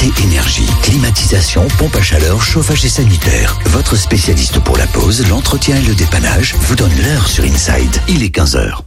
Qualité énergie, climatisation, pompe à chaleur, chauffage et sanitaire. Votre spécialiste pour la pose, l'entretien et le dépannage vous donne l'heure sur Inside. Il est 15h.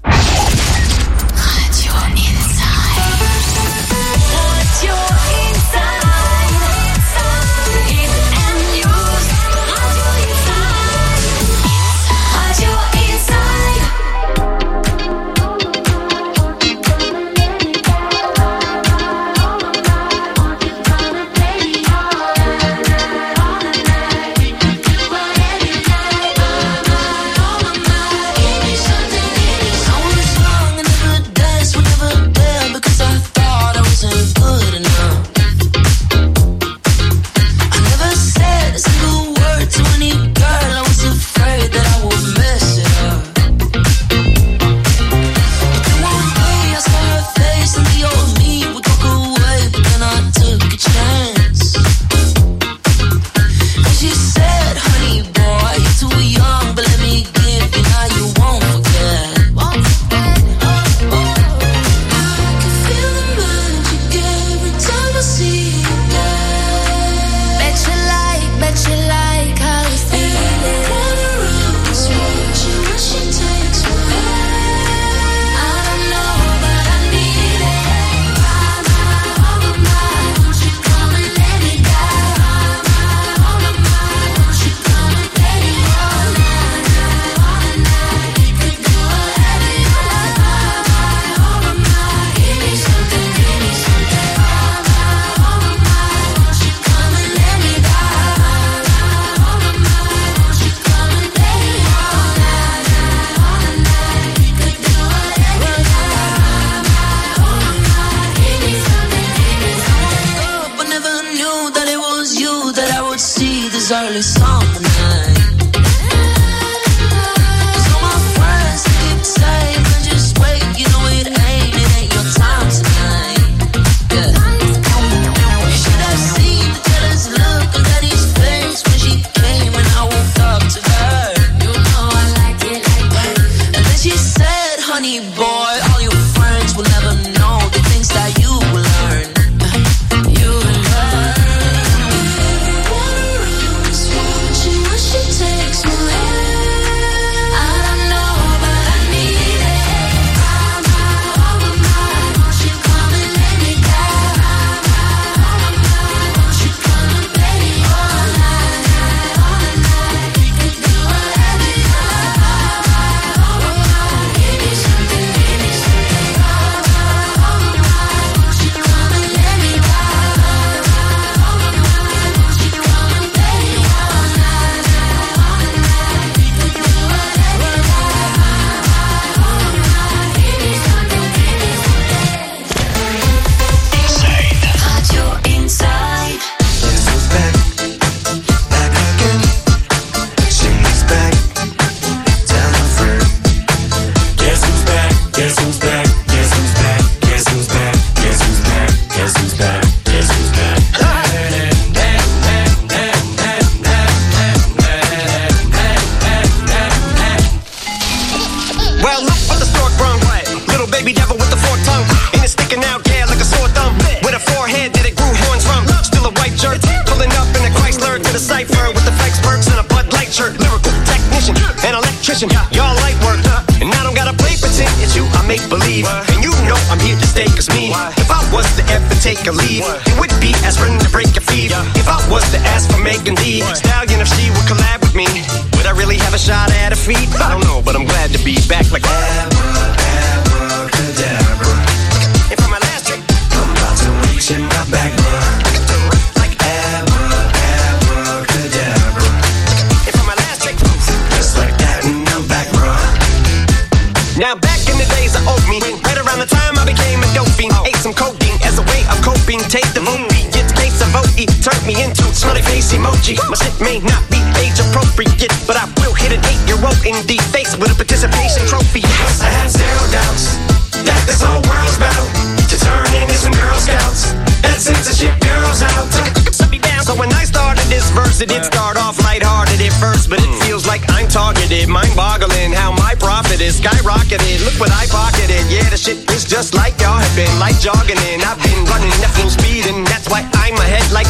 It did start off lighthearted at first, but it feels like I'm targeted. Mind-boggling how my profit is skyrocketed. Look what I pocketed. Yeah, the shit is just like y'all have been, like jogging in. I've been running at full speed, and that's why I'm ahead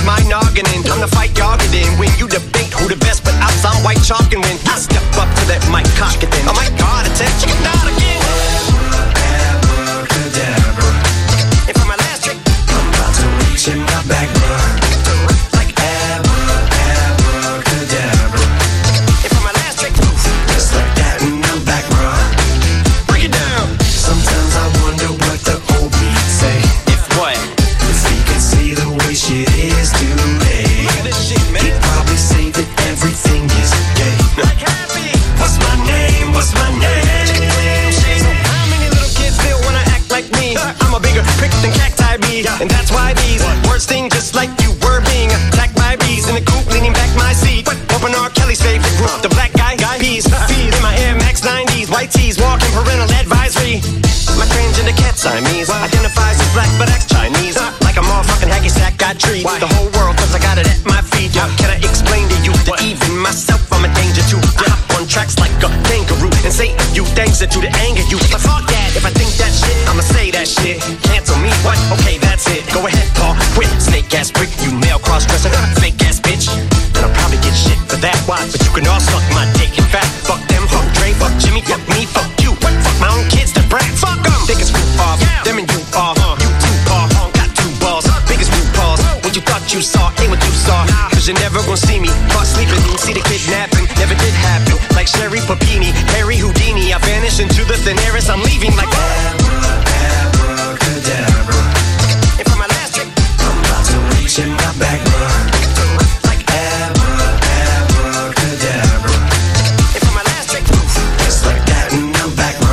my noggin in. I'm the fight y'all get in. When you debate who the best, but I'm white chalk and when I step up to that mic, cock it then. I might heart attack, check it out again. Abracadabra. And for my last trick, I'm about to reach in my back, bro. Like abracadabra. And for my last trick, just like that, and I'm back, bro. Break it down. Sometimes I wonder what the old me say. If what? If he could see the way shit is today. Look at this shit, man. He'd probably say that everything is gay. Like happy. What's my name? What's my name? So how many little kids feel when I act like me? I'm a bigger prick than cacti bee, and that's why these words sting just like you were being attacked by bees in the coop, leaning back my seat. Open R. Kelly's favorite group, the black guy peas. Feed in my Air Max 90s, white tees, walking parental advisory. My transgender cat Siamese identifies as black but acts Chinese. Like a motherfucking hacky sack, got treat the whole world cause I got it at my feet. Can I explain to you that even myself I'm a danger to? Hop on tracks like a kangaroo and say a few things that do to anger you. But fuck that, if I think that shit, I'ma say that shit. Cancel me, what? Okay, that's it. Go ahead, Paul, quit. Snake ass prick, you male cross-dresser, fake ass bitch. And I'll probably get shit for that, why? But you can all suck my dick. In fact, fuck them, fuck Dre, fuck Jimmy, fuck me, fuck you. What? Fuck my own kids, the brat. Fuck them. Think it's screw off, them and you off. You too off, got two balls, biggest root balls. What you thought you saw, ain't what you saw. Cause you're never gonna see me caught sleeping. Didn't see the kidnapping, never did happen. Like Sherry Papini, Harry Houdini. I vanish into the thin air as I'm leaving like abracadabra. And for my last trick, I'm about to reach in my back, bro. Like abracadabra. And for my last trick, just like that, and I'm back, bro.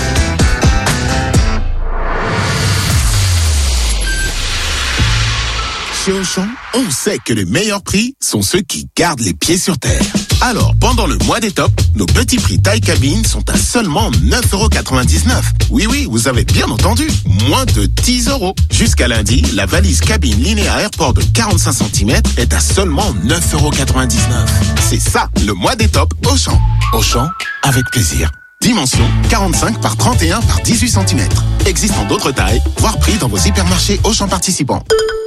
Chez Auchan, on sait que les meilleurs prix sont ceux qui gardent les pieds sur terre. Alors, pendant le mois des tops, nos petits prix taille cabine sont à seulement 9,99 €. Oui, vous avez bien entendu, moins de 10 €. Jusqu'à lundi, la valise cabine Linéa Airport de 45 cm est à seulement 9,99 €. C'est ça, le mois des tops Auchan. Auchan, avec plaisir. Dimension 45 par 31 par 18 cm. Existant d'autres tailles, voire prix dans vos hypermarchés Auchan participants.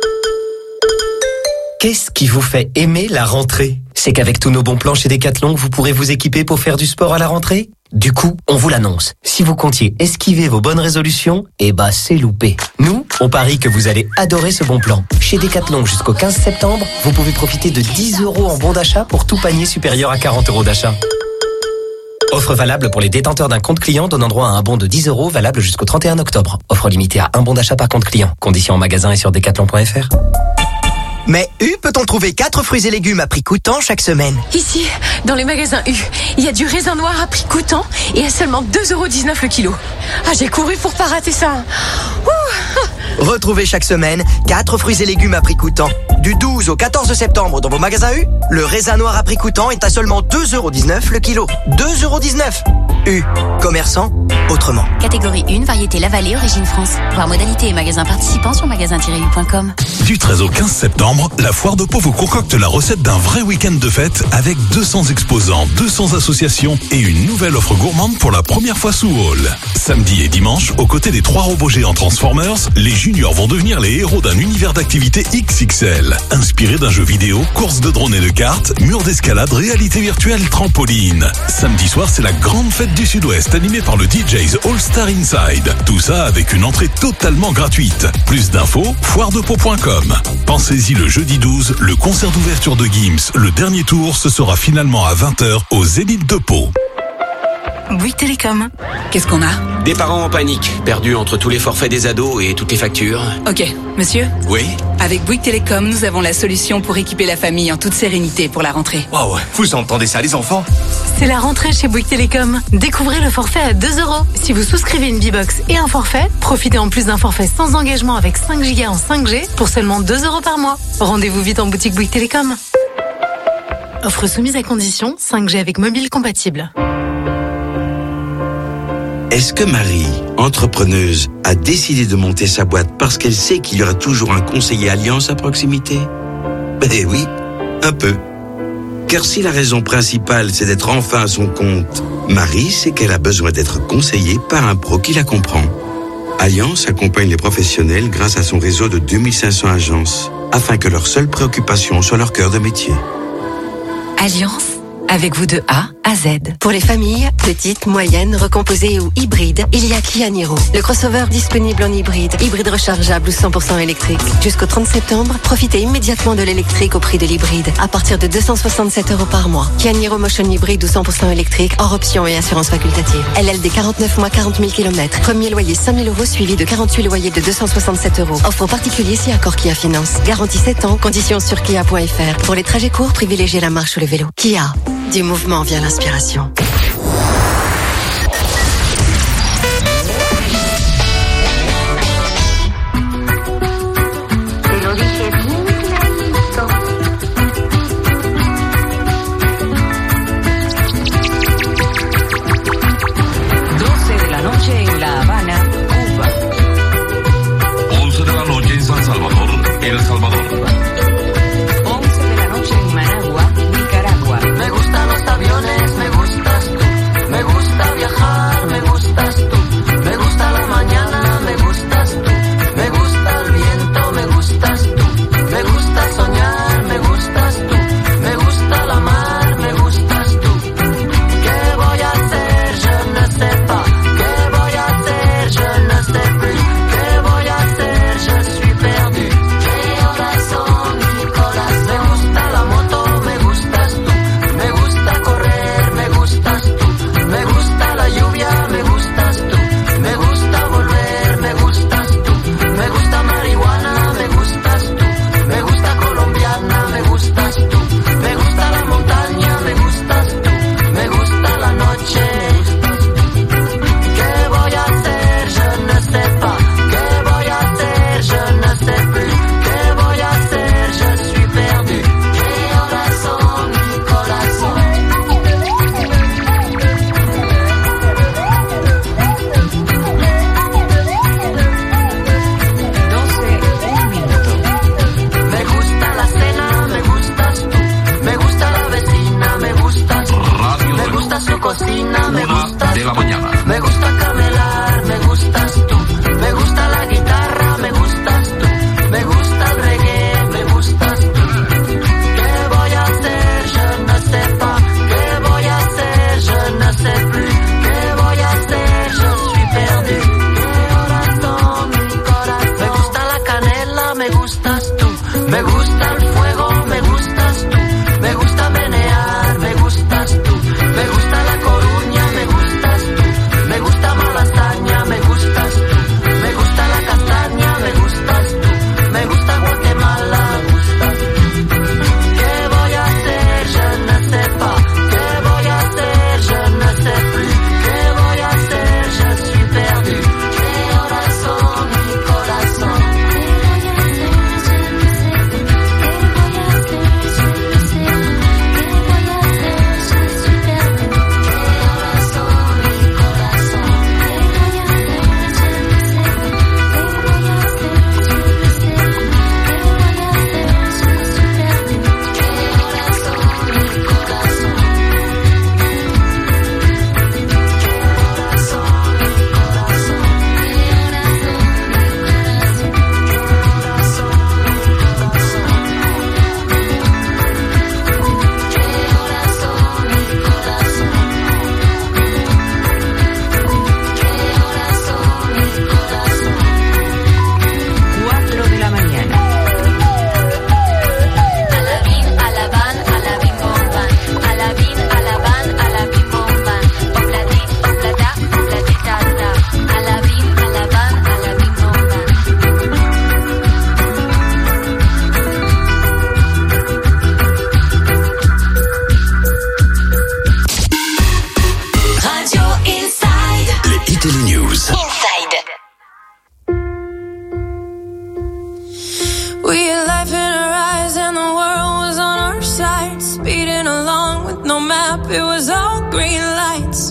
Qu'est-ce qui vous fait aimer la rentrée? C'est qu'avec tous nos bons plans chez Decathlon, vous pourrez vous équiper pour faire du sport à la rentrée. Du coup, on vous l'annonce. Si vous comptiez esquiver vos bonnes résolutions, c'est loupé. Nous, on parie que vous allez adorer ce bon plan. Chez Decathlon jusqu'au 15 septembre, vous pouvez profiter de 10 € en bon d'achat pour tout panier supérieur à 40 € d'achat. Offre valable pour les détenteurs d'un compte client donnant droit à un bon de 10 € valable jusqu'au 31 octobre. Offre limitée à un bon d'achat par compte client. Conditions en magasin et sur decathlon.fr. Mais U peut-on trouver 4 fruits et légumes à prix coûtant chaque semaine? Ici, dans les magasins U, il y a du raisin noir à prix coûtant et à seulement 2,19 € le kilo. Ah, j'ai couru pour pas rater ça. Retrouvez chaque semaine 4 fruits et légumes à prix coûtant. Du 12 au 14 septembre dans vos magasins U, le raisin noir à prix coûtant est à seulement 2,19 € le kilo. 2,19 €. U. Commerçant autrement. Catégorie 1, variété La Vallée, origine France. Voir modalité et magasins participants sur magasin-u.com. Du 13 au 15 septembre, la Foire de Pau vous concocte la recette d'un vrai week-end de fête avec 200 exposants, 200 associations et une nouvelle offre gourmande pour la première fois sous hall. Samedi et dimanche, aux côtés des 3 robots géants Transformers, les juniors vont devenir les héros d'un univers d'activités XXL. Inspiré d'un jeu vidéo, course de drones et de cartes, mur d'escalade, réalité virtuelle, trampoline. Samedi soir, c'est la grande fête du Sud-Ouest animée par le DJ's All Star Inside. Tout ça avec une entrée totalement gratuite. Plus d'infos, foiredepau.com. Pensez-y, le jeudi 12, le concert d'ouverture de Gims, le dernier tour, ce sera finalement à 20h au Zénith de Pau. Bouygues Télécom. Qu'est-ce qu'on a? Des parents en panique, perdus entre tous les forfaits des ados et toutes les factures. Ok, monsieur? Oui? Avec Bouygues Télécom, nous avons la solution pour équiper la famille en toute sérénité pour la rentrée. Waouh, vous entendez ça les enfants? C'est la rentrée chez Bouygues Télécom. Découvrez le forfait à 2 €. Si vous souscrivez une B-Box et un forfait, profitez en plus d'un forfait sans engagement avec 5 Go en 5G pour seulement 2 € par mois. Rendez-vous vite en boutique Bouygues Télécom. Offre soumise à condition, 5G avec mobile compatible. Est-ce que Marie, entrepreneuse, a décidé de monter sa boîte parce qu'elle sait qu'il y aura toujours un conseiller Alliance à proximité? Eh oui, un peu. Car si la raison principale, c'est d'être enfin à son compte, Marie sait qu'elle a besoin d'être conseillée par un pro qui la comprend. Alliance accompagne les professionnels grâce à son réseau de 2500 agences, afin que leur seule préoccupation soit leur cœur de métier. Alliance, avec vous de A à Z. Pour les familles, petites, moyennes, recomposées ou hybrides, il y a Kia Niro. Le crossover disponible en hybride rechargeable ou 100% électrique. Jusqu'au 30 septembre, profitez immédiatement de l'électrique au prix de l'hybride, à partir de 267 € par mois. Kia Niro Motion hybride ou 100% électrique, hors option et assurance facultative. LLD 49 mois, 40 000 km. Premier loyer 5 000 € suivi de 48 loyers de 267 €. Offre particulier si accord Kia Finance. Garantie 7 ans, conditions sur kia.fr. Pour les trajets courts, privilégiez la marche ou le vélo. Kia. Du mouvement vient l'inspiration. El Salvador. 11 de la noche en Managua, Nicaragua. Me gustan los aviones, me gustas tú. Me gusta viajar, me gustas tú. Me gusta la mañana, me gustas tú. Me gusta el viento, me gustas tú. Me gusta soñar, me gustas tú. Me gusta la mar, me gustas tú. ¿Qué voy a hacer? Je ne sais pas. ¿Qué voy a hacer? Je ne sais plus. ¿Qué voy a hacer? Je suis perdu. Cocina, me gustas de la mañana. Me gusta camelar, me gustas tú. Me gusta la guitarra, me gustas tú. Me gusta el reggae, me gustas tú. ¿Qué voy a hacer? Je ne sais pas. ¿Qué voy a hacer? Je ne sais plus. ¿Qué voy a hacer? Je suis perdu. Corazón, mi corazón. Me gusta la canela, me gustas tú. Me gusta el fuego, me gustas tú. Me gusta menear, me gustas tú. Me gusta La Coruña, me gustas tú. Me gusta Malasaña, me gustas tú. Me gusta la castaña, me gustas tú. Me gusta Guatemala, me gustas tú. ¿Qué voy a hacer? Je ne sais pas. ¿Qué voy a hacer? Je ne sais plus. ¿Qué voy a hacer? Je suis perdu. ¿Qué corazón, mi corazón? It was all green lights.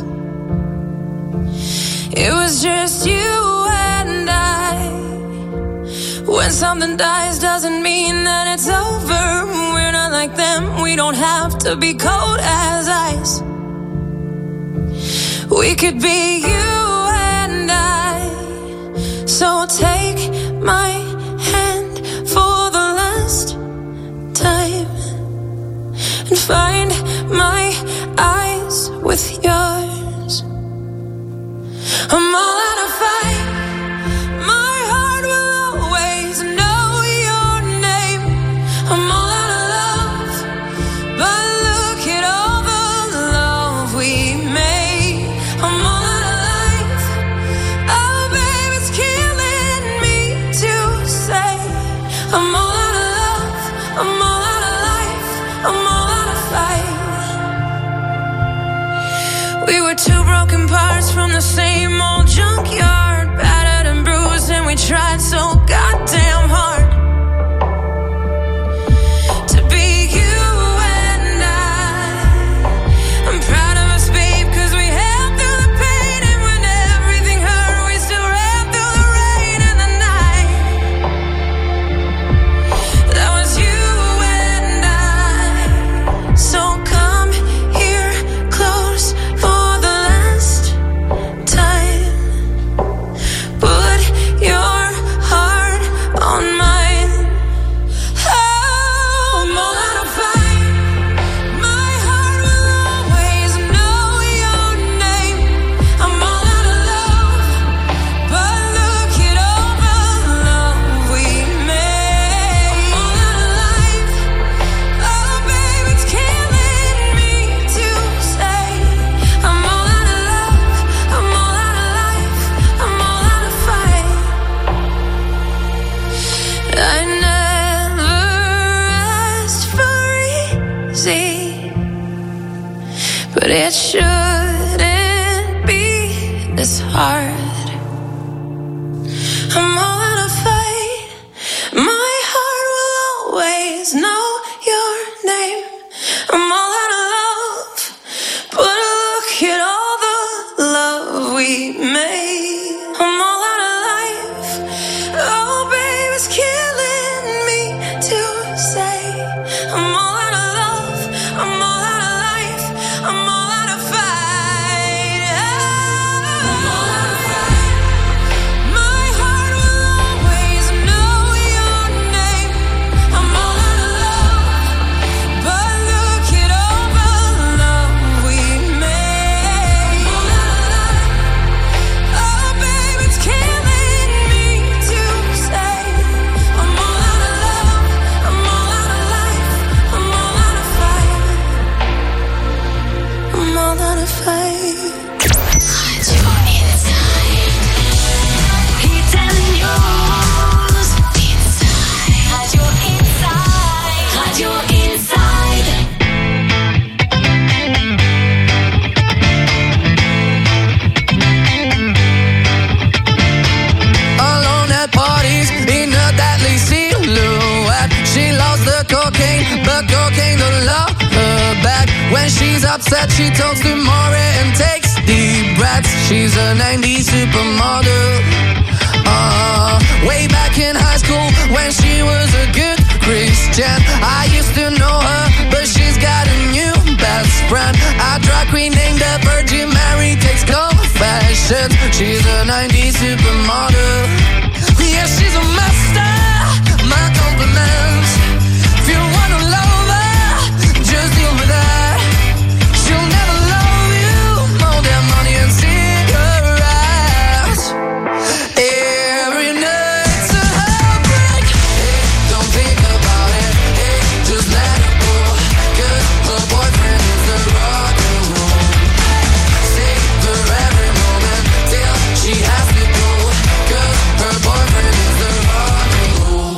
It was just you and I. When something dies doesn't mean that it's over. We're not like them. We don't have to be cold as ice. We could be you and I, So take my hand for the last time and find my eyes with yours. I'm all out of fight. My heart will always know your name. I'm all out of love, but look at all the love we made. I'm all out of life. Oh, babe, it's killing me to say. I'm all out of love. I'm all out of life. I'm all out of fight. We were two broken parts from the same old junkyard, battered and bruised, and we tried so goddamn hard to be you and I'm proud of us, babe, 'cause we held through the pain, and when everything hurt, we still ran through the rain and the night. That was you and I. So come here close for the last time. Put your heart on mine. Oh, I'm all out of fight. My heart will always know your name. I'm all out of love, but look at all the love we made. I'm all out of life. Oh, babe, it's killing me to say. I'm all out of love. I'm all out of life. I'm all out of fight. I never asked for easy, but it shouldn't be this hard. I'm all out of fight. My heart will always know your name. I'm all out of love, but look at all the love we made. I'm all out of life. Oh, babe, it's killing me to say. I'm all out of love. I'm all out of life. I'm all out of fight. I'm all out of fight. My heart will always know your name. I'm all out of love, but look at all the love we made. I'm all out of life. Oh, babe, it's killing me to say. I'm all out of love. I'm all out of life. I'm all out of fight. I'm all out of fight. Hit and news. Radio Inside. Radio Inside. Alone at parties in a deadly silhouette. She loves the cocaine, but cocaine don't love her back. When she's upset, she talks to Maury and takes deep breaths. She's a 90s supermodel. Way back in high school when she was a good Christian, I used to know her, but she's got a new best friend. A drag queen named the Virgin Mary takes confessions. She's a 90s supermodel. Yeah, she's a master. My compliments. If you wanna love her, just deal with her. She'll never love you more than money and cigarettes. Every night's a heartbreak. Hey, don't think about it. Hey, just let it go. 'Cause her boyfriend is the rock and roll. Savor every moment till she has to go. 'Cause her boyfriend is the rock and roll.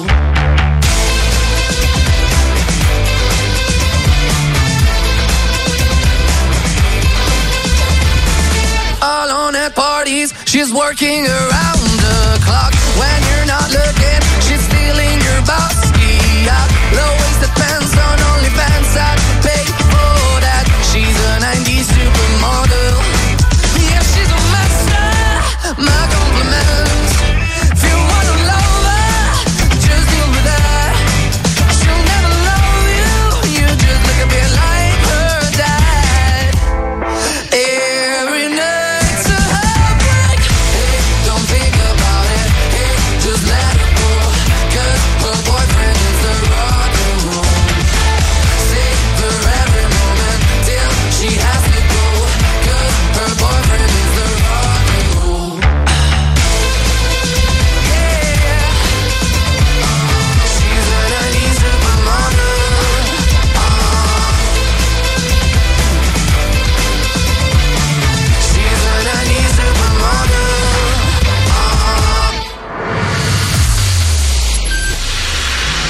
Alone at parties, she's working around the clock. When you're not looking, she's stealing your boss. Yeah, low-waisted pants on OnlyFans, I'd pay for that. She's a 90s supermodel. Yeah, she's a master. My compliments. If you wanna love her, just deal with her. She'll never love you. You just look a bit like her dad. Every night's a heartbreak. Hey, don't think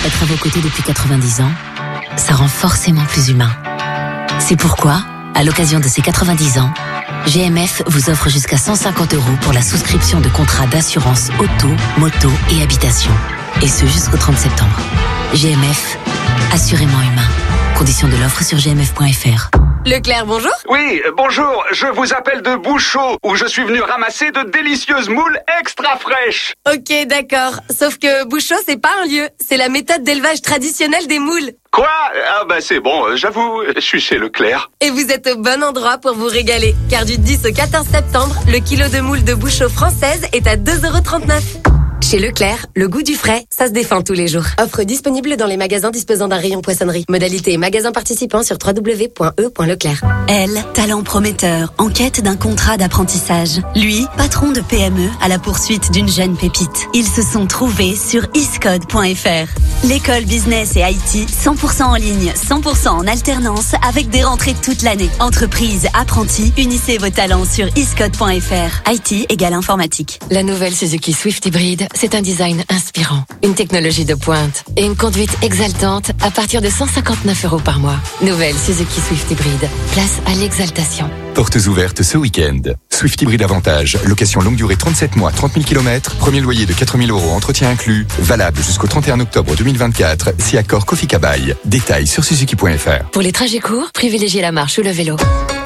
Être à vos côtés depuis 90 ans, ça rend forcément plus humain. C'est pourquoi, à l'occasion de ces 90 ans, GMF vous offre jusqu'à 150 € pour la souscription de contrats d'assurance auto, moto et habitation. Et ce jusqu'au 30 septembre. GMF, assurément humain. Conditions de l'offre sur gmf.fr. Leclerc, bonjour. Oui, bonjour. Je vous appelle de Bouchot, où je suis venu ramasser de délicieuses moules extra fraîches. Ok, d'accord. Sauf que Bouchot, c'est pas un lieu. C'est la méthode d'élevage traditionnelle des moules. Quoi? Ah bah c'est bon, j'avoue, je suis chez Leclerc. Et vous êtes au bon endroit pour vous régaler. Car du 10 au 14 septembre, le kilo de moules de Bouchot française est à 2,39 €. Chez Leclerc, le goût du frais, ça se défend tous les jours. Offre disponible dans les magasins disposant d'un rayon poissonnerie. Modalité et magasins participants sur www.e.leclerc. Elle, talent prometteur, en quête d'un contrat d'apprentissage. Lui, patron de PME à la poursuite d'une jeune pépite. Ils se sont trouvés sur iscode.fr. L'école business et IT, 100% en ligne, 100% en alternance, avec des rentrées toute l'année. Entreprise, apprentis, unissez vos talents sur iscode.fr. IT égale informatique. La nouvelle Suzuki Swift Hybrid, c'est un design inspirant, une technologie de pointe et une conduite exaltante à partir de 159 € par mois. Nouvelle Suzuki Swift Hybrid, place à l'exaltation. Portes ouvertes ce week-end. Swift Hybrid Avantage, location longue durée 37 mois, 30 000 km, premier loyer de 4 000 €, entretien inclus, valable jusqu'au 31 octobre 2024, si accord Kofi Kabaï. Détails sur suzuki.fr. Pour les trajets courts, privilégiez la marche ou le vélo.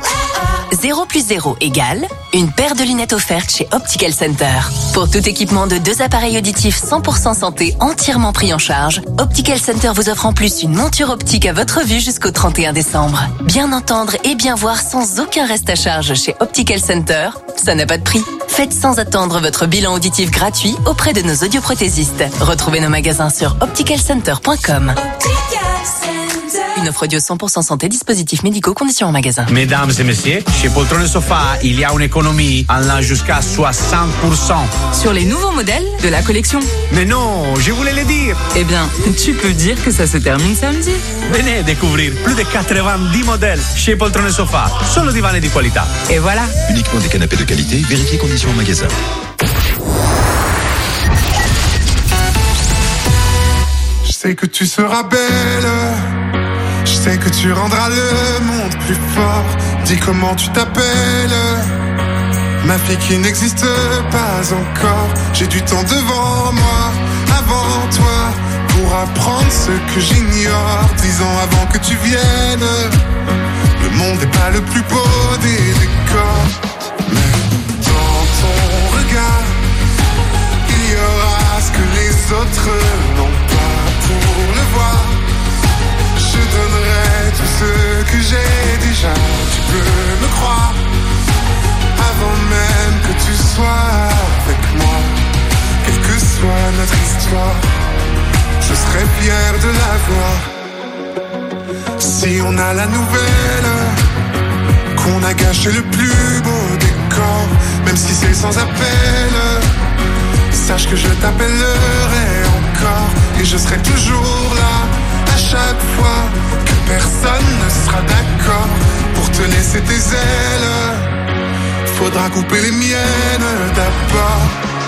0 + 0 égale une paire de lunettes offerte chez Optical Center. Pour tout équipement de 2 appareils auditifs 100% santé entièrement pris en charge, Optical Center vous offre en plus une monture optique à votre vue jusqu'au 31 décembre. Bien entendre et bien voir sans aucun reste à charge chez Optical Center, ça n'a pas de prix. Faites sans attendre votre bilan auditif gratuit auprès de nos audioprothésistes. Retrouvez nos magasins sur opticalcenter.com. Une offre audio 100% santé, dispositifs médicaux, conditions en magasin. Mesdames et messieurs, chez Poltron Sofa, il y a une économie allant jusqu'à 60%. Sur les nouveaux modèles de la collection. Mais non, je voulais le dire. Eh bien, tu peux dire que ça se termine samedi. Venez découvrir plus de 90 modèles chez Poltron Sofa. Solo divani di qualità. Et voilà. Uniquement des canapés de qualité, vérifiez conditions en magasin. Je sais que tu seras belle. Je sais que tu rendras le monde plus fort. Dis comment tu t'appelles. Ma fille qui n'existe pas encore. J'ai du temps devant moi, avant toi, pour apprendre ce que j'ignore. 10 ans avant que tu viennes. Le monde n'est pas le plus beau des décors, mais dans ton regard, il y aura ce que les autres n'ont pas pour le voir. Je donnerai tout ce que j'ai déjà, tu peux me croire. Avant même que tu sois avec moi, quelle que soit notre histoire, je serai fier de la voir. Si on a la nouvelle, qu'on a gâché le plus beau décor, même si c'est sans appel, sache que je t'appellerai encore, et je serai toujours là, à chaque fois que personne ne sera d'accord pour te laisser tes ailes. Faudra couper les miennes d'abord.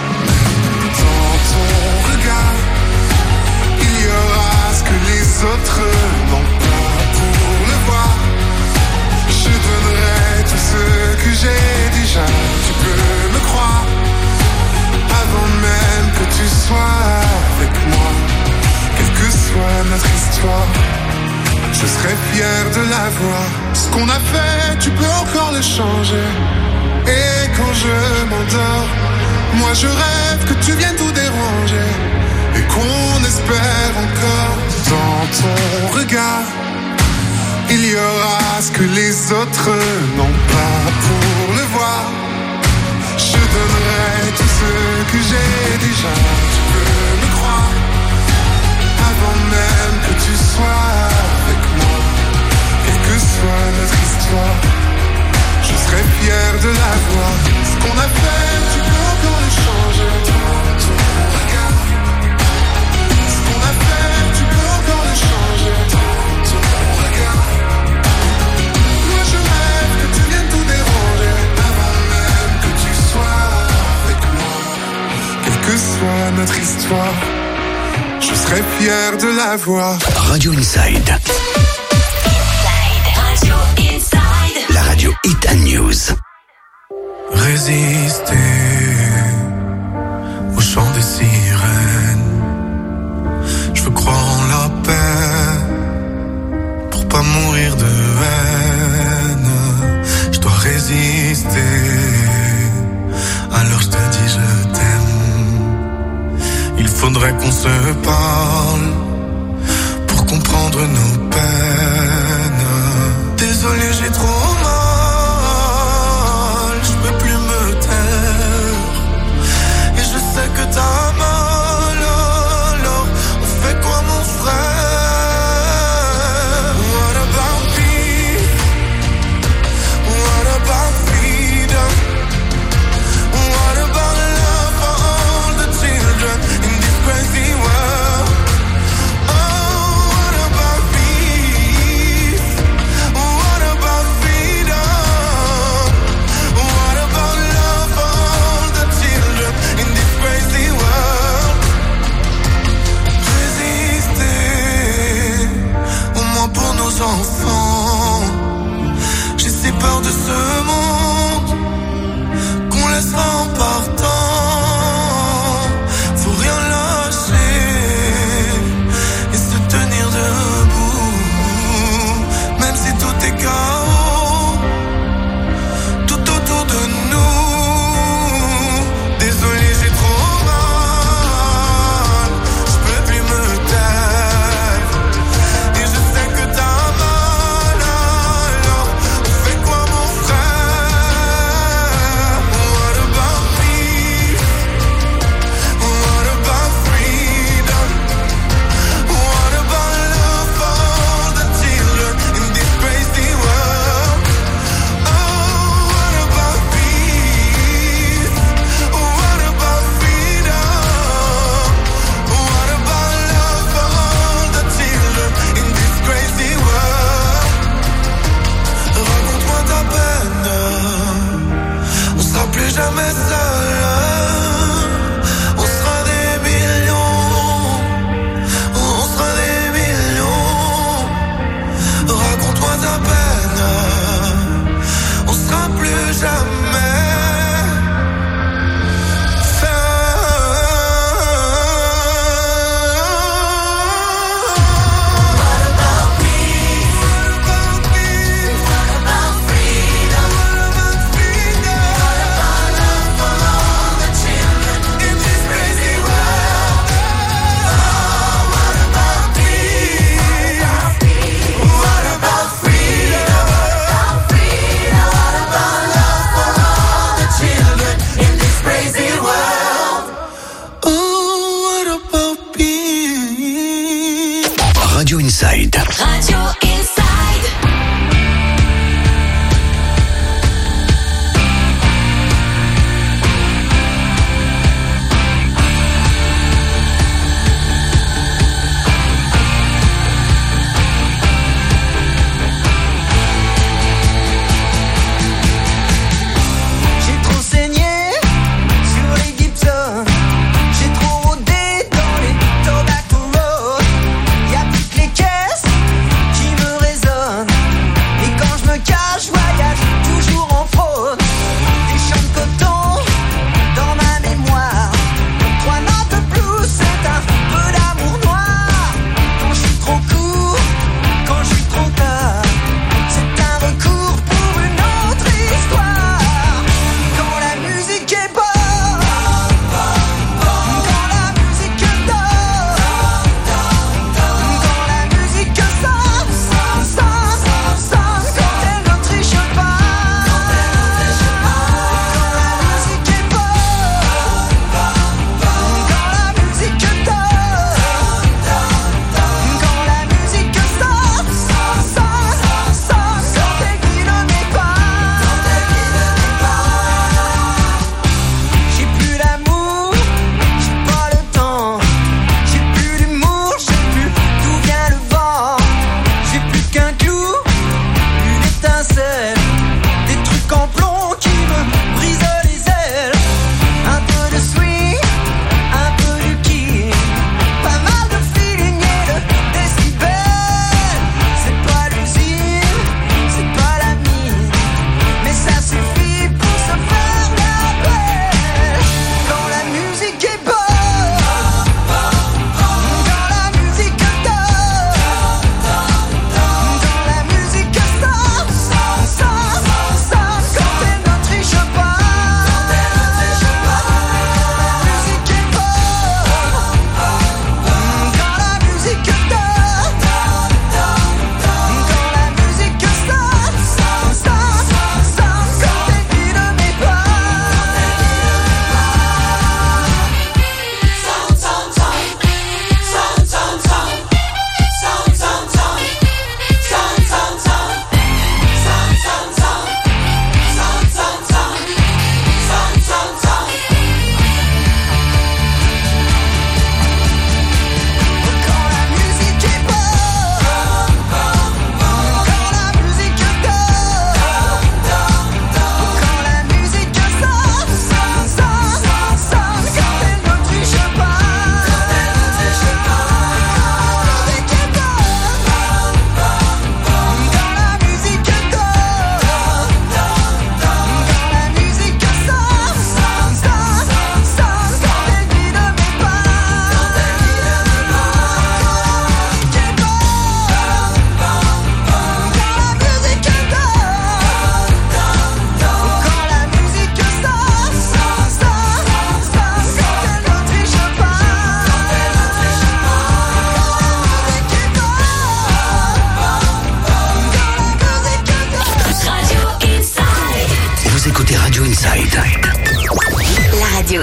Dans ton regard, il y aura ce que les autres n'ont pas pour le voir. Je donnerai tout ce que j'ai déjà, tu peux me croire. Avant même que tu sois avec moi, quelle que soit notre histoire, je serai fier de la voir. Ce qu'on a fait, tu peux encore le changer. Et quand je m'endors, moi je rêve que tu viennes tout déranger, et qu'on espère encore. Dans ton regard, il y aura ce que les autres n'ont pas pour le voir. Je donnerai tout ce que j'ai déjà, tu peux me croire. Avant même que tu sois avec moi, quelle que soit notre histoire, je serai fier de la voir. Ce qu'on a fait, tu peux encore le changer. Ton regard. Ce qu'on a fait, tu peux encore le changer. Ton regard. Moi je rêve que tu viennes tout déranger. Avant même que tu sois avec moi, quelle que soit notre histoire, je serai très fier de la voir. Radio Inside. Radio Inside. La radio Hit and News. Résister au chant des sirènes. Je veux croire en la paix pour pas mourir de haine. Je dois résister. Alors je te dis je t'aime. Il faudrait qu'on se parle pour comprendre nos peines. Désolé, j'ai trop mal, je peux plus me taire. Et je sais que t'as mal, alors on fait quoi mon frère? What about peace? What about freedom? What about love for all the children in this crazy world? Oh, what about peace? What about freedom? What about love for all the children in this crazy world? Résister, au moins pour nos enfants. J'ai si peur de ce monde qu'on laissera en partant. Faut rien lâcher et se tenir debout, même si tout est chaos tout autour de nous. Désolé, j'ai trop mal, je peux plus me taire. Et je sais que t'as mal, alors on fait quoi mon frère? What about peace? What about freedom? What about love for all the children in this crazy world? Oh, what about peace? What about freedom? What about love for all the children in this crazy world? Raconte-moi ta peine, on sera plus jamais seul. On sera des millions, on sera des millions. Raconte-moi ta peine, on sera plus jamais Radio Inside. Radio Inside. J'ai trop saigné sur les Gibson. J'ai trop rôdé dans les tobacco road. Y'a toutes les caisses qui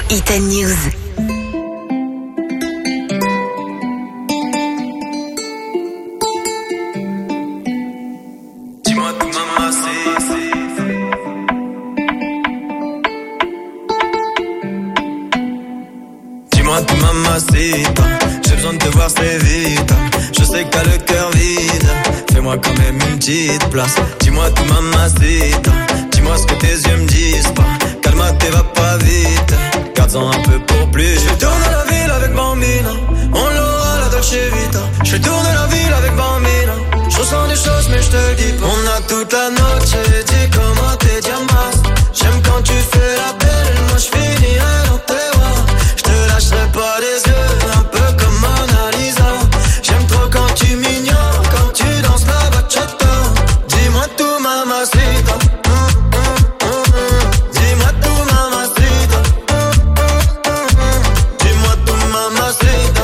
Hit News. Dis-moi tout, maman, Dis-moi tout, mamacita, j'ai besoin de te voir très vite. Je sais que t'as le cœur vide, fais-moi quand même une petite place. Dis-moi tout, mamacita, dis-moi ce que tes yeux me disent pas. Calme-toi, va pas vite, garde-en un peu pour plus. Je vais tourner la ville avec Bambina, on l'aura la Dolce Vita. Je vais tourner la ville avec Bambina, je ressens des choses mais je te le dis pas. On a toute la noche, dis comment t'es diamant. J'aime quand tu fais la belle, moi je finirai dans tes bras. Je te lâcherai pas des yeux, un peu comme Mona Lisa. J'aime trop quand tu m'ignores, quand tu danses la bachata. Dis-moi tout, mamacita. Dis-moi tout, mamacita. Dis-moi tout, mamacita.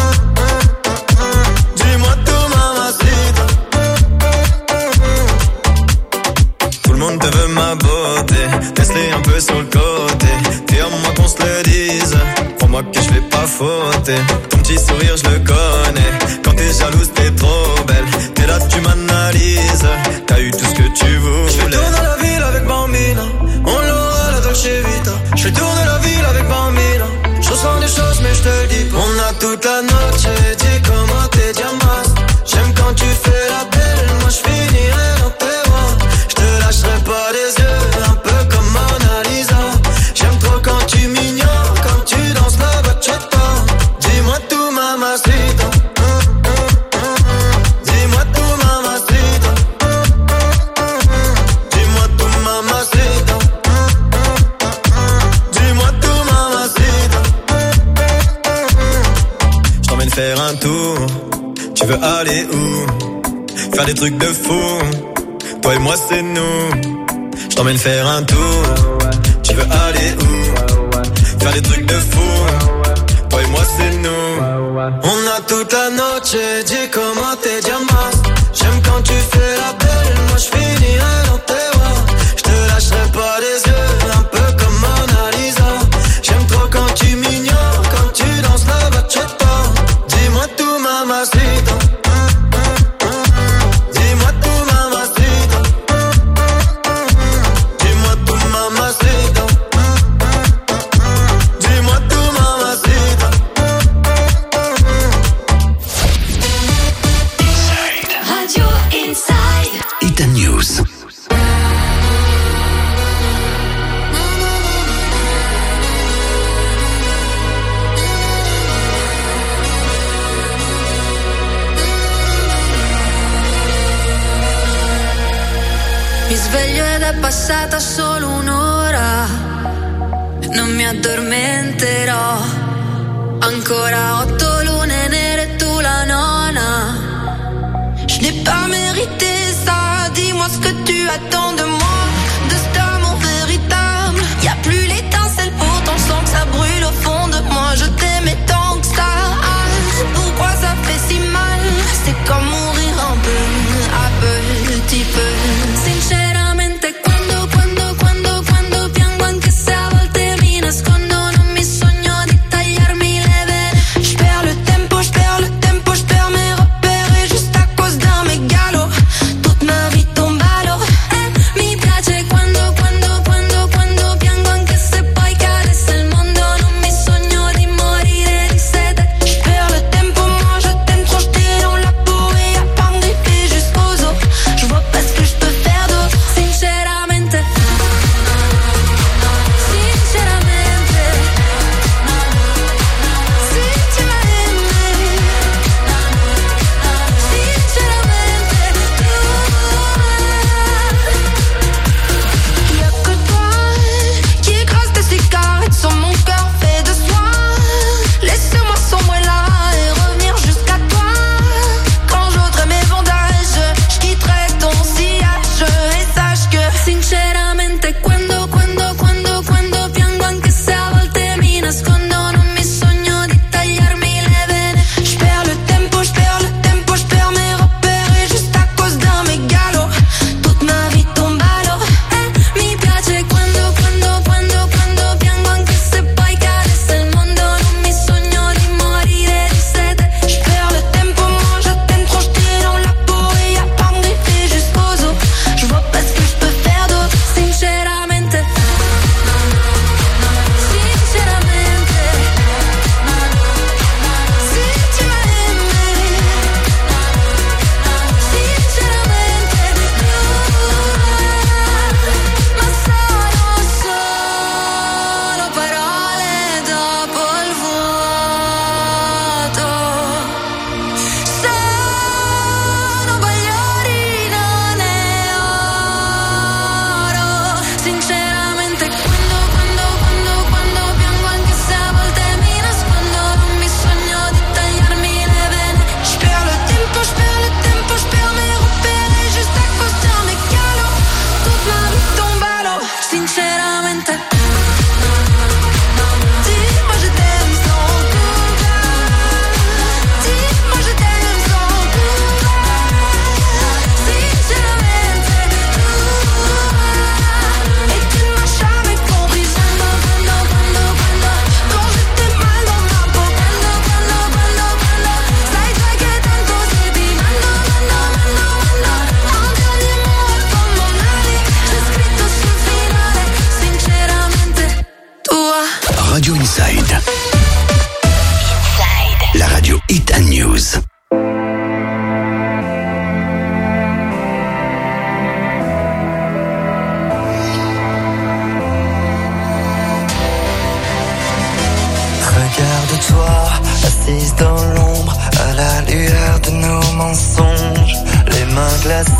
Dis-moi tout, mamacita. Tout le monde te veut ma beauté, laisse-les un peu sur le côté. Fais-moi qu'on se le dise, crois-moi que je vais pas fauter. Ton petit sourire je le connais, quand t'es jalouse t'es trop belle. T'es là tu m'analyses, t'as eu tout ce que tu voulais. Je vais tourner la ville avec Bambina, on l'aura la Dolce Vita. Je vais tourner la ville avec Bambina, je ressens des choses mais je te le dis pas. On a toute la noche, dis comment t'es diamant. J'aime quand tu fais la belle, moi je finirai dans tes bras. Je te lâcherai pas des yeux, un peu comme Mona Lisa. J'aime trop quand tu m'ignores, quand tu danses la bachata. Dis-moi tout, mamacita. Dis-moi tout, mamacita. Dis-moi tout, mamacita. Dis-moi tout, mamacita. Je t'emmène faire un tour. Tu veux aller où? Faire des trucs de fou. Toi et moi c'est nous. Je t'emmène faire un tour. Tu veux aller où? Faire des trucs de fou. Toi et moi c'est nous. On a toute la noche, dis comment t'es diamant. J'aime quand tu fais la belle, moi je finirai dans tes bras. Je te lâcherai pas les yeux, un peu comme Mona Lisa. J'aime trop quand tu m'ignores, quand tu danses la bachata. Dis-moi tout, mamacita. Dis-moi tout, mamacita. Dis-moi tout, mamacita. Dis-moi tout, mamacita. Radio Inside. Hit News. Mi sveglio ed è passata solo un'ora, non mi addormenterò. Ancora 8 lune nere, tu la nona. Je n'ai pas mérité ça, dis-moi ce que tu attends de moi, de cet amour véritable. Y'a plus l'étincelle, pourtant je sens que ça brûle au fond de moi. Je t'aimais tant que ça, pourquoi ça fait si mal? C'est comme mourir un peu, à petit peu. Sinceramente quando piango, anche se a volte mi nascondo, non mi sogno di tagliarmi le vene. Je perds le tempo, je perds mes repères, et juste à cause d'un mégalo toute ma vie tombe à l'eau.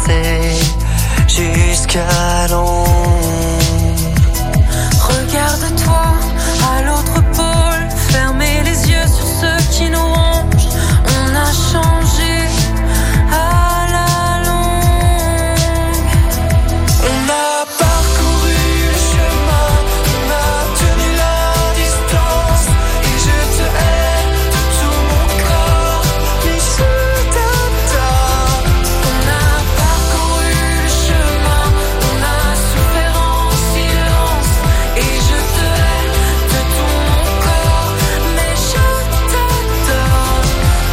danser jusqu'à l'ombre. Regarde-toi à l'autre pôle, fermez les yeux sur ceux qui nous rongent. On a changé à la longue. On a parcouru le chemin, on a tenu la distance, et je te hais de tout mon corps, mais je t'adore. On a parcouru le chemin, on a souffert en silence, et je te hais de tout mon corps, mais je t'adore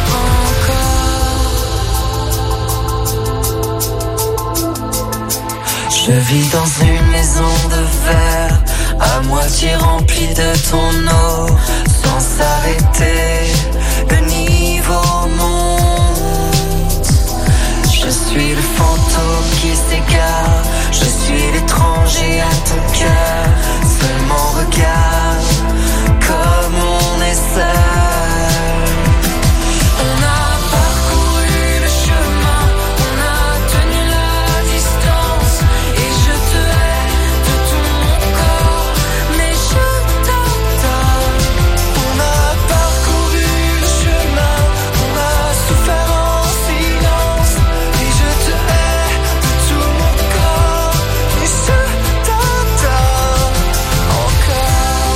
encore. Je vis dans une maison de verre, à moitié remplie de ton eau, sans s'arrêter, le niveau monte. Je suis le fantôme qui s'égare, je suis l'étranger à ton cœur. Seulement regarde comme on est seul. On a parcouru le chemin, on a tenu la distance, et je te hais de tout mon corps, mais je t'adore. On a parcouru le chemin, on a souffert en silence, et je te hais de tout mon corps, mais je t'adore encore.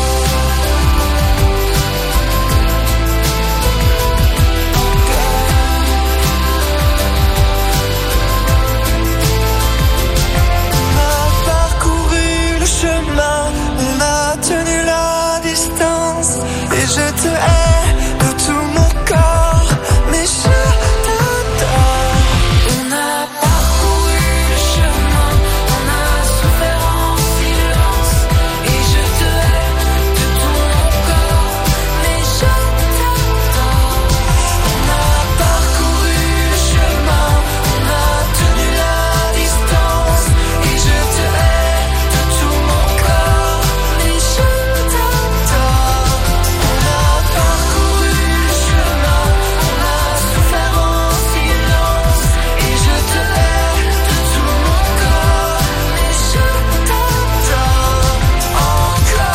On a parcouru le chemin, on a tenu la distance, et je te hais de tout mon corps, mais je t'adore. On a parcouru le chemin, on a souffert en silence, et je te hais de tout mon corps, mais je t'adore. On a parcouru le chemin, on a tenu la distance, et je te hais de tout mon corps, mais je t'adore. On a parcouru le chemin, on a souffert en silence, et je te hais de tout mon corps, mais je t'adore encore.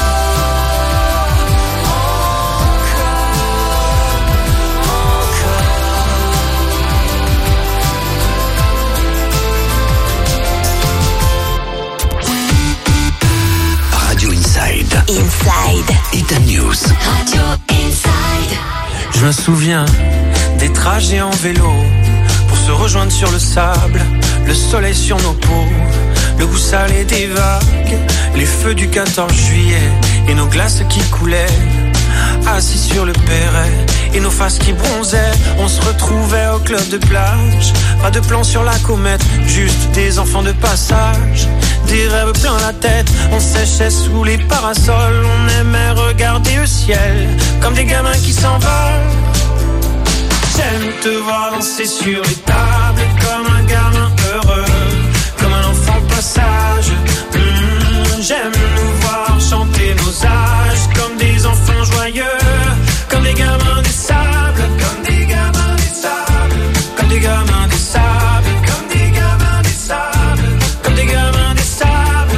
Radio Inside. Inside. Ethan News. Radio Inside. Je me souviens des trajets en vélo pour se rejoindre sur le sable, le soleil sur nos peaux, le goût salé des vagues, les feux du 14 juillet et nos glaces qui coulaient, assis sur le perret et nos faces qui bronzaient. On se retrouvait au club de plage, pas de plan sur la comète, juste des enfants de passage, des rêves plein la tête. On séchait sous les parasols, on aimait regarder le ciel comme des gamins qui s'envolent. J'aime te voir danser sur les tables comme un gamin heureux, comme un enfant passage. J'aime nous voir chanter nos âges comme des enfants joyeux, comme des gamins du sable, comme des gamins du sable, comme des gamins du sable, comme des gamins du sable, comme des gamins du sable.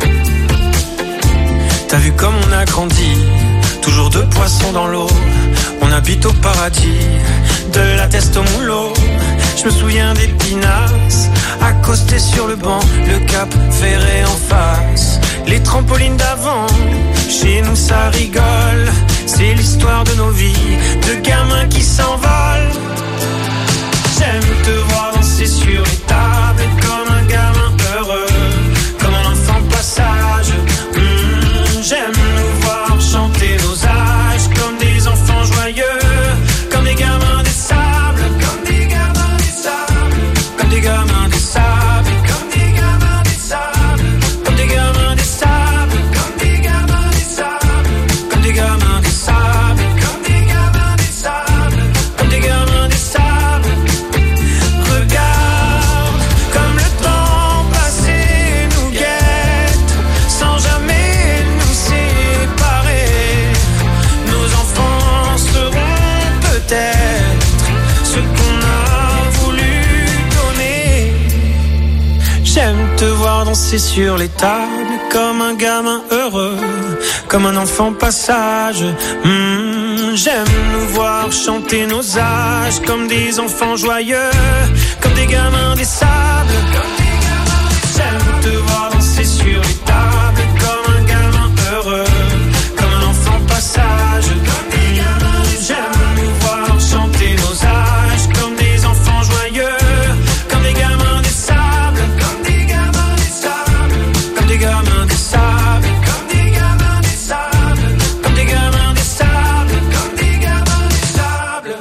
T'as vu comme on a grandi, toujours deux poissons dans l'eau. On habite au paradis, de la teste au moulot. Je me souviens des pinasses, accostés sur le banc, le cap ferré en face, les trampolines d'avant. Chez nous ça rigole, c'est l'histoire de nos vies, de gamins qui s'envolent. J'aime te voir danser sur les tables comme un gamin heureux, comme un enfant passage. J'aime nous voir chanter nos âges comme des enfants joyeux, comme des gamins du sable, comme des gamins du sable, comme des gamins du sable, comme des gamins du sable, comme des gamins du sable, comme des gamins du sable, comme des gamins du sable, comme des gamins du sable, comme des gamins danser sur les tables comme un gamin heureux, comme un enfant passage. J'aime nous voir chanter nos âges comme des enfants joyeux, comme des gamins des sables. J'aime te voir danser sur les tables comme un gamin heureux, comme un enfant passage. J'aime nous voir chanter nos âges comme des enfants joyeux, comme des gamins des sables, comme des gamins des sables, comme des gamins des sables, comme des gamins des sables, comme des gamins des sables, comme des gamins des sables.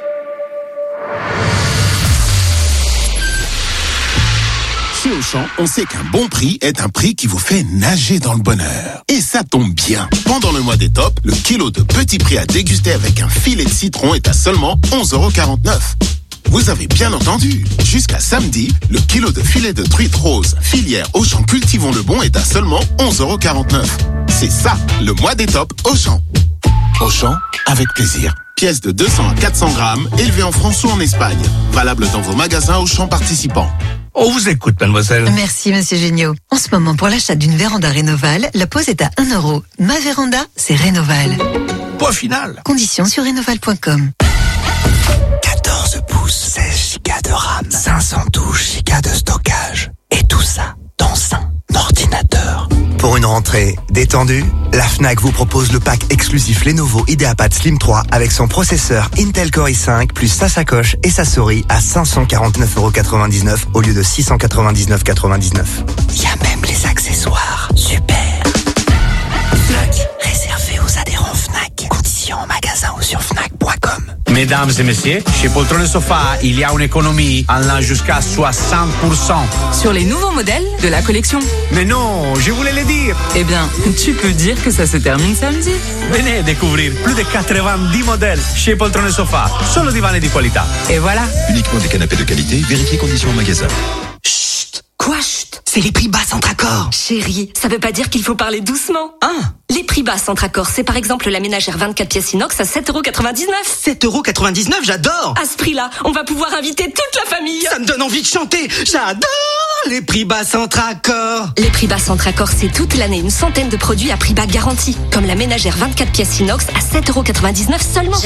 Chez Auchan, on sait qu'un bon prix est un prix qui vous fait nager dans le bonheur. Et ça tombe bien. Pendant le mois des tops, le kilo de petits prix à déguster avec un filet de citron est à seulement 11,49 €. Vous avez bien entendu. Jusqu'à samedi, le kilo de filet de truite rose, filière Auchan Cultivons le Bon est à seulement 11,49 €. C'est ça, le mois des tops Auchan. Auchan, avec plaisir. Pièces de 200 à 400 grammes, élevées en France ou en Espagne. Valable dans vos magasins Auchan participants. On vous écoute, mademoiselle. Merci, monsieur Géniaud. En ce moment, pour l'achat d'une véranda Rénoval, la pose est à 1 €. Ma véranda, c'est Rénoval. Point final. Conditions sur rénoval.com. 14 pouces, 16 Go de RAM, 512 Go de stockage. Et tout ça dans un ordinateur. Pour une rentrée détendue, la Fnac vous propose le pack exclusif Lenovo IdeaPad Slim 3 avec son processeur Intel Core i5 plus sa sacoche et sa souris à 549,99 € au lieu de 699,99 €. Il y a même les accessoires. Super. Fnac, réservé aux adhérents Fnac. Conditions en magasin ou sur fnac.com. Mesdames et messieurs, chez Poltron et Sofa, il y a une économie allant jusqu'à 60%. Sur les nouveaux modèles de la collection. Mais non, je voulais le dire. Eh bien, tu peux dire que ça se termine samedi. Venez découvrir plus de 90 modèles chez Poltron et Sofa. Solo divani di qualità. Et voilà. Uniquement des canapés de qualité, vérifiez conditions en magasin. Quoi, chut? C'est les prix bas Centracor. Chérie, ça veut pas dire qu'il faut parler doucement. Les prix bas Centracor, c'est par exemple la ménagère 24 pièces inox à 7,99 €. 7,99 €, j'adore. À ce prix-là, on va pouvoir inviter toute la famille. Ça me donne envie de chanter. J'adore les prix bas Centracor. Les prix bas Centracor, c'est toute l'année une centaine de produits à prix bas garanti. Comme la ménagère 24 pièces inox à 7,99 € seulement.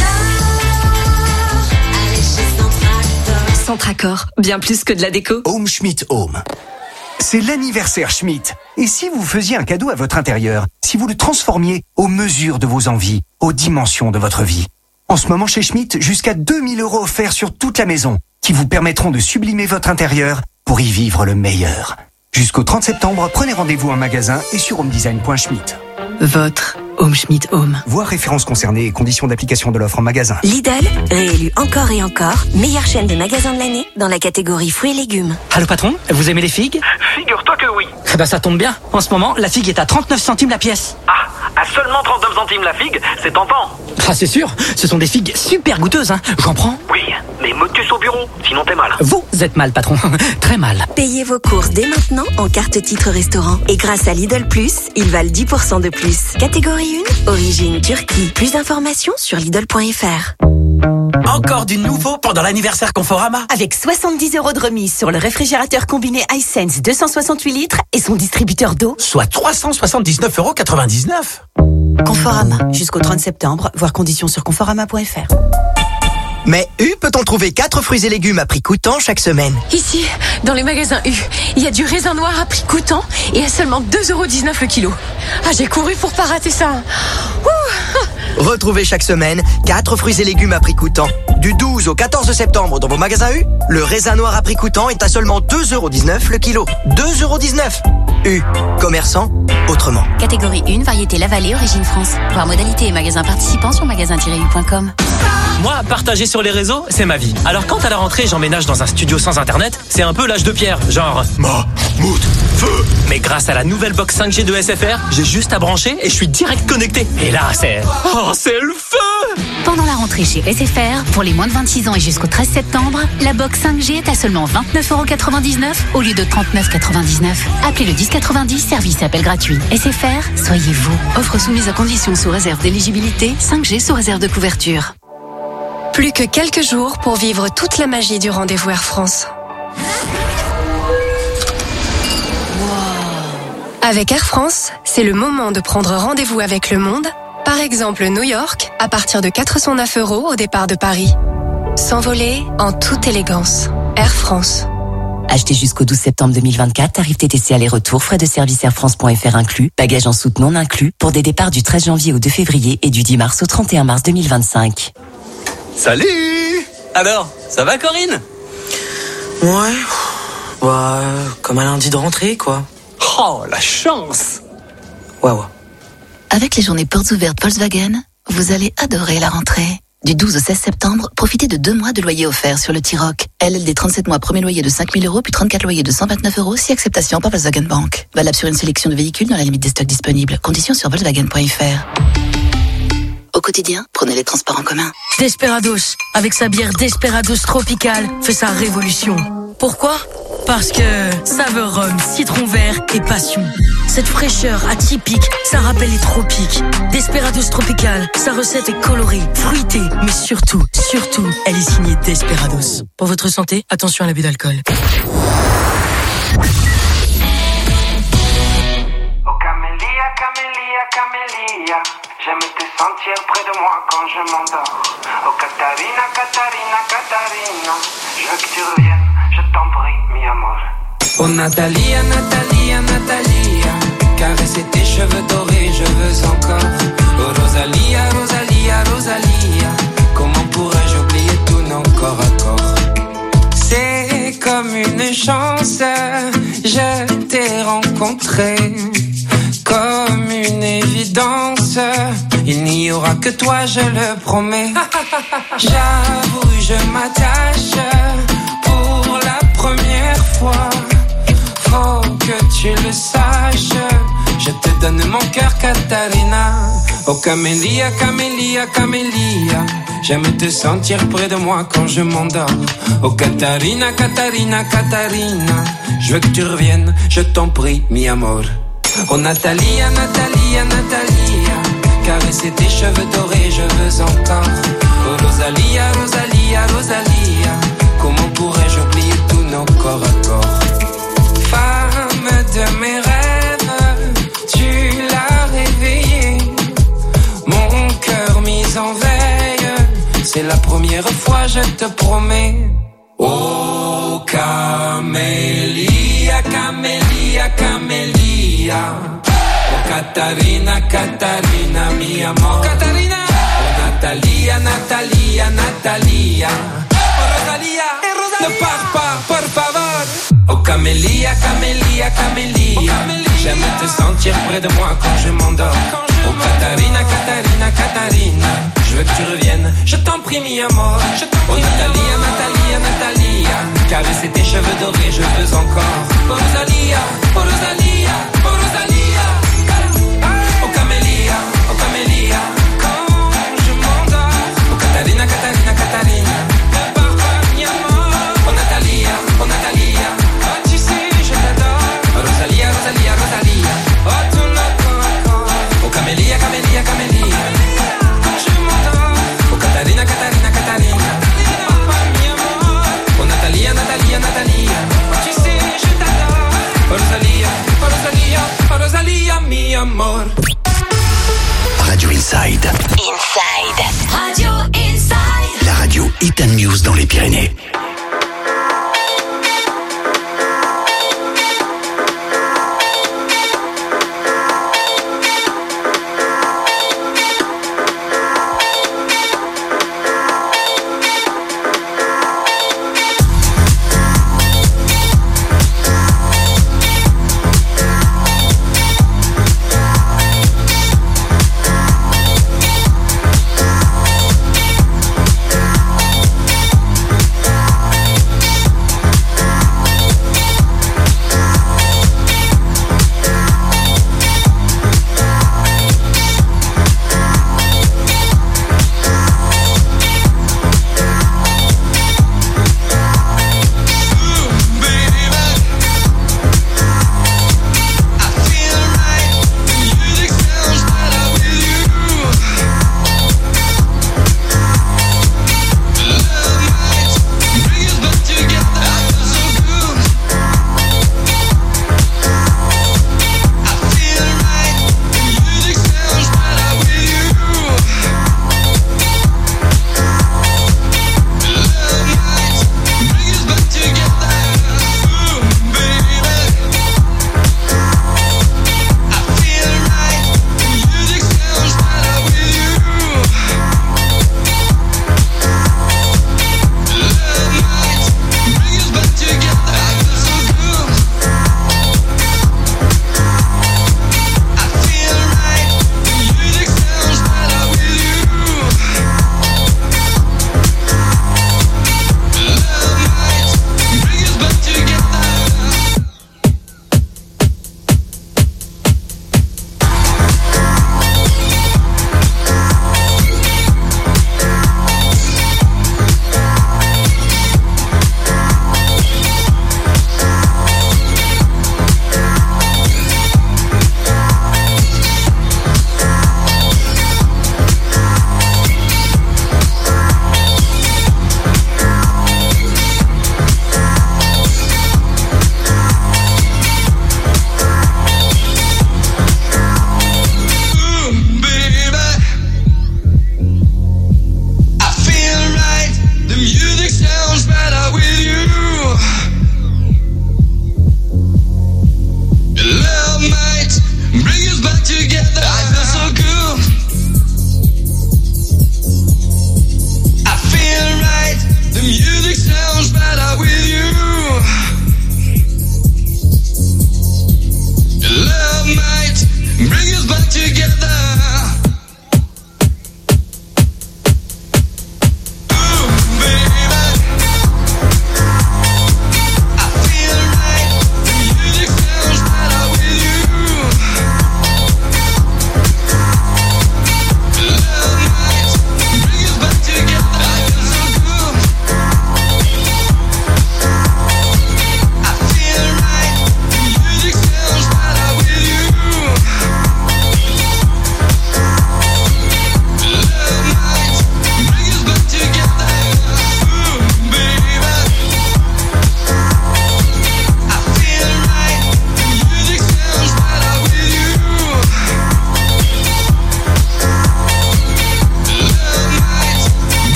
Centracor, bien plus que de la déco. Home Schmidt Home. C'est l'anniversaire Schmidt. Et si vous faisiez un cadeau à votre intérieur, si vous le transformiez aux mesures de vos envies, aux dimensions de votre vie? En ce moment chez Schmidt, jusqu'à 2000 € offerts sur toute la maison, qui vous permettront de sublimer votre intérieur pour y vivre le meilleur. Jusqu'au 30 septembre, prenez rendez-vous en magasin et sur homedesign.schmidt. Votre Home Schmidt Home. Voir références concernées et conditions d'application de l'offre en magasin. Lidl, réélu encore et encore, meilleure chaîne de magasins de l'année dans la catégorie fruits et légumes. Allô patron, vous aimez les figues? Figure-toi que oui. Eh ben ça tombe bien. En ce moment, la figue est à 39 centimes la pièce. Ah, à seulement 39 centimes la figue, c'est tentant. Ah c'est sûr, ce sont des figues super goûteuses, hein. J'en prends. Oui, mais motus au bureau, sinon t'es mal. Vous êtes mal patron, très mal. Payez vos courses dès maintenant en carte titre restaurant. Et grâce à Lidl Plus, ils valent 10% de plus. Catégorie 1, origine Turquie. Plus d'informations sur Lidl.fr. Encore du nouveau pendant l'anniversaire Conforama. Avec 70 € de remise sur le réfrigérateur combiné iSense 268 litres et son distributeur d'eau. Soit 379,99 €. Conforama, jusqu'au 30 septembre, voir conditions sur conforama.fr. Mais U peut-on trouver 4 fruits et légumes à prix coûtant chaque semaine? Ici, dans les magasins U, il y a du raisin noir à prix coûtant et à seulement 2,19 € le kilo. Ah, j'ai couru pour pas rater ça. Ouh. Retrouvez chaque semaine 4 fruits et légumes à prix coûtant. Du 12 au 14 septembre dans vos magasins U, le raisin noir à prix coûtant est à seulement 2,19 € le kilo. 2,19 €. U, commerçant autrement. Catégorie 1, variété La Vallée, origine France. Voir modalité et magasins participants sur magasin-u.com. Moi, partager sur les réseaux, c'est ma vie. Alors quand à la rentrée, j'emménage dans un studio sans internet, c'est un peu l'âge de pierre, genre... Mammouth, feu. Mais grâce à la nouvelle box 5G de SFR, j'ai juste à brancher et je suis direct connecté. Et là, c'est... Oh, c'est le feu! Pendant la rentrée chez SFR, pour les moins de 26 ans et jusqu'au 13 septembre, la box 5G est à seulement 29,99 € au lieu de 39,99 €. Appelez le 1090, service appel gratuit. SFR, soyez vous. Offre soumise à conditions sous réserve d'éligibilité, 5G sous réserve de couverture. Plus que quelques jours pour vivre toute la magie du rendez-vous Air France. Avec Air France, c'est le moment de prendre rendez-vous avec le monde. Par exemple, New York, à partir de 409 € au départ de Paris. S'envoler en toute élégance. Air France. Achetez jusqu'au 12 septembre 2024, tarif TTC aller-retour, frais de service airfrance.fr inclus, bagages en soute non inclus, pour des départs du 13 janvier au 2 février et du 10 mars au 31 mars 2025. Salut! Alors, ça va Corinne? Ouais, bah, comme un lundi de rentrée, quoi. Oh, la chance! Waouh. Avec les journées portes ouvertes Volkswagen, vous allez adorer la rentrée. Du 12 au 16 septembre, profitez de 2 mois de loyer offert sur le T-Roc. LLD 37 mois, premier loyer de 5 000 €, puis 34 loyers de 129 € si acceptation par Volkswagen Bank. Valable sur une sélection de véhicules dans la limite des stocks disponibles. Conditions sur Volkswagen.fr. Au quotidien, prenez les transports en commun. Desperados, avec sa bière Desperados Tropical, fait sa révolution. Pourquoi ? Parce que saveur rhum, citron vert et passion. Cette fraîcheur atypique, ça rappelle les tropiques. Desperados Tropical, sa recette est colorée, fruitée, mais surtout, elle est signée Desperados. Pour votre santé, attention à l'abus d'alcool. Camélia, j'aime te sentir près de moi quand je m'endors. Oh Catarina, Catarina, Catarina, je veux que tu reviennes, je t'en prie, mi amor. Oh Natalia, Natalia, Natalia, caresser tes cheveux dorés, je veux encore. Oh Rosalia, Rosalia, Rosalia, comment pourrais-je oublier tous nos corps à corps? C'est comme une chance, je t'ai rencontré. Comme une évidence, il n'y aura que toi, je le promets. J'avoue, je m'attache pour la première fois. Faut que tu le saches, je te donne mon cœur, Catarina. Oh Camélia, Camélia, Camélia, j'aime te sentir près de moi quand je m'endors. Oh Catarina, Catarina, Catarina, je veux que tu reviennes, je t'en prie, mi amor. Oh Natalia, Natalia, Natalia, caresser tes cheveux dorés, je veux encore. Oh Rosalia, Rosalia, Rosalia, comment pourrais-je oublier tous nos corps à corps? Femme de mes rêves, tu l'as réveillée, mon cœur mis en veille, c'est la première fois, je te promets. Oh Camélia, Camélia, Camélia, oh Catarina, Catarina, mi amor. Catarina, oh Natalia, Natalia, Natalia, oh Rosalia, ne pars pas, por favor. Oh Camélia, Camélia, Camélia, j'aime te sentir près de moi quand je m'endors. Oh Catarina, Catarina, Catarina, je veux que tu reviennes, je t'en prie, mi amor. Oh Natalia, Natalia, Natalia, caresser tes cheveux dorés, je veux encore. Oh Rosalia, oh Rosalia, oh Rosalia, oh Camélia, oh Camélia, quand je m'endors. Oh Catarina, Catarina, Catarina, ne pars pas, mi amor. Oh Natalia, oh Natalia, oh tu sais, je t'adore. Oh Rosalia, Rosalia, Rosalia, oh tout le corps. Oh Camélia, Camélia, Camélia, quand je m'endors. Oh Catarina, Catarina, Catarina, Natalia, Natalia, Natalia, tu sais, je t'adore. Oh Rosalia, oh Rosalia, oh Rosalia, mi amor. Radio Inside. Inside. Radio Inside. La radio Hit and News dans les Pyrénées.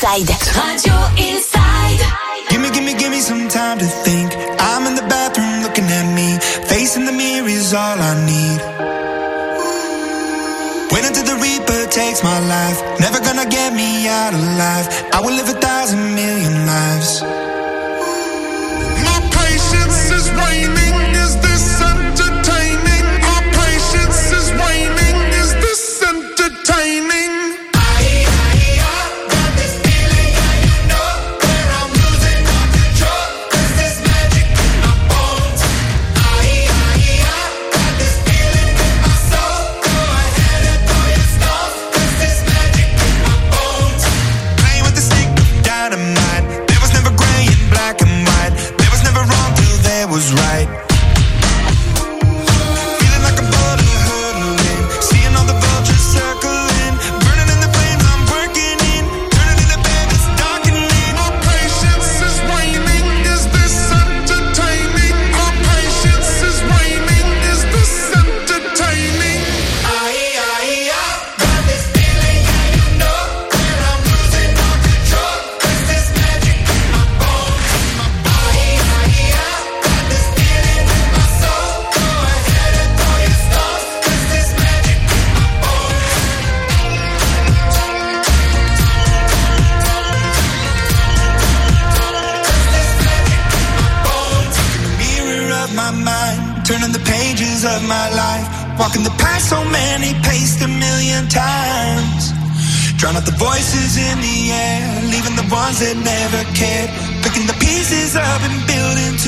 Inside. Radio Inside. Give me some time to think. I'm in the bathroom looking at me. Facing the mirror is all I need. Wait until the Reaper takes my life. Never gonna get me out alive. I will live 1,000 million lives. My patience is waning. Is this entertaining? Our patience is waning. Is this entertaining? Was right. Feeling like a bullet hurtling, seeing all the vultures circling, burning in the flames I'm working in, turning into bed it's darkening. Our patience is waning. Is this entertaining? Our patience is waning. Is this entertaining? Got this feeling, and you know that I'm losing all control. 'Cause there's magic in my bones, in my body. My mind, turning the pages of my life, walking the path so many paced 1,000,000 times. Drown out the voices in the air, leaving the ones that never cared, picking the pieces up and building